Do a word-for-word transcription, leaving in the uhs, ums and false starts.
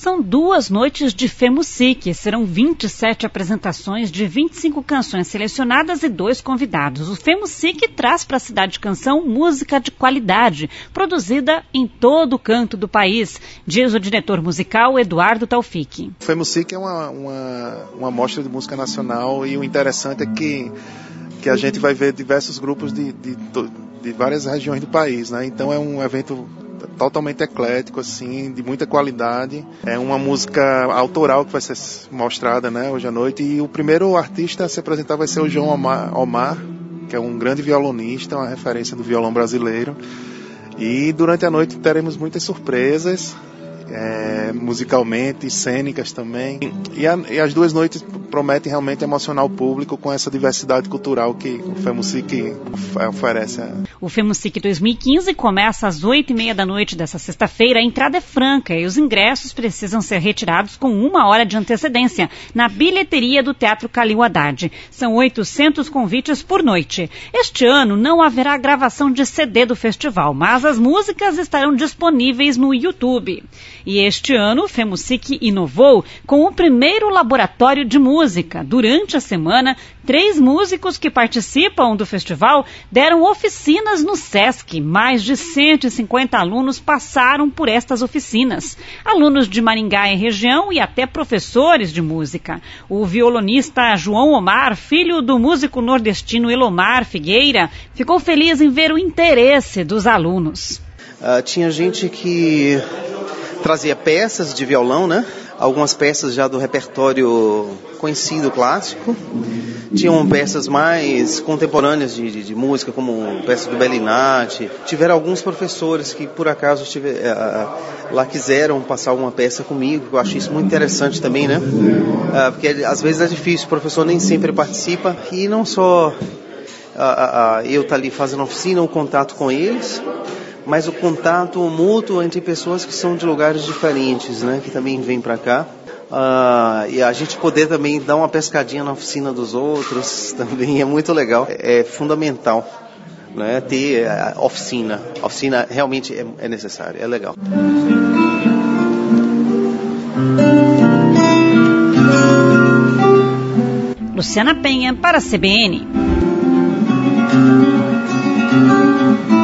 são duas noites de FEMUSIC. Serão vinte e sete apresentações de vinte e cinco canções selecionadas e dois convidados. O FEMUSIC traz para a Cidade Canção música de qualidade, produzida em todo o canto do país, diz o diretor musical Eduardo Taufik. O FEMUSIC é uma, uma, uma mostra de música nacional, e o interessante é que, que a gente vai ver diversos grupos de, de, de várias regiões do país, né? Então é um evento totalmente eclético, assim, de muita qualidade. É uma música autoral que vai ser mostrada, né, hoje à noite. E o primeiro artista a se apresentar vai ser o João Omar, Omar, que é um grande violonista, uma referência do violão brasileiro. E durante a noite teremos muitas surpresas, é, musicalmente, cênicas também. E, a, e as duas noites prometem realmente emocionar o público com essa diversidade cultural que o FEMUSIC oferece. O FEMUSIC dois mil e quinze começa às oito e meia da noite dessa sexta-feira. A entrada é franca e os ingressos precisam ser retirados com uma hora de antecedência na bilheteria do Teatro Calil Haddad. São oitocentos convites por noite. Este ano não haverá gravação de C D do festival, mas as músicas estarão disponíveis no YouTube. E este ano o FEMUSIC inovou com o primeiro laboratório de música. Durante a semana, três músicos que participam do festival deram oficinas no SESC. Mais de cento e cinquenta alunos passaram por estas oficinas. Alunos de Maringá e região e até professores de música. O violonista João Omar, filho do músico nordestino Elomar Figueira, ficou feliz em ver o interesse dos alunos. Uh, tinha gente que trazia peças de violão, né? Algumas peças já do repertório conhecido, clássico. Tinham peças mais contemporâneas de, de, de música, como peças do Bellinati. Tiveram alguns professores que, por acaso, tiver, uh, lá quiseram passar alguma peça comigo. Eu acho isso muito interessante também, né? Uh, porque às vezes é difícil, o professor nem sempre participa. E não só uh, uh, uh, eu estar ali fazendo oficina, o contato com eles, mas o contato mútuo entre pessoas que são de lugares diferentes, né, que também vêm para cá. Uh, e a gente poder também dar uma pescadinha na oficina dos outros também é muito legal. É, é fundamental, né, ter a oficina. A oficina realmente é, é necessária, é legal. Luciana Penha para a C B N.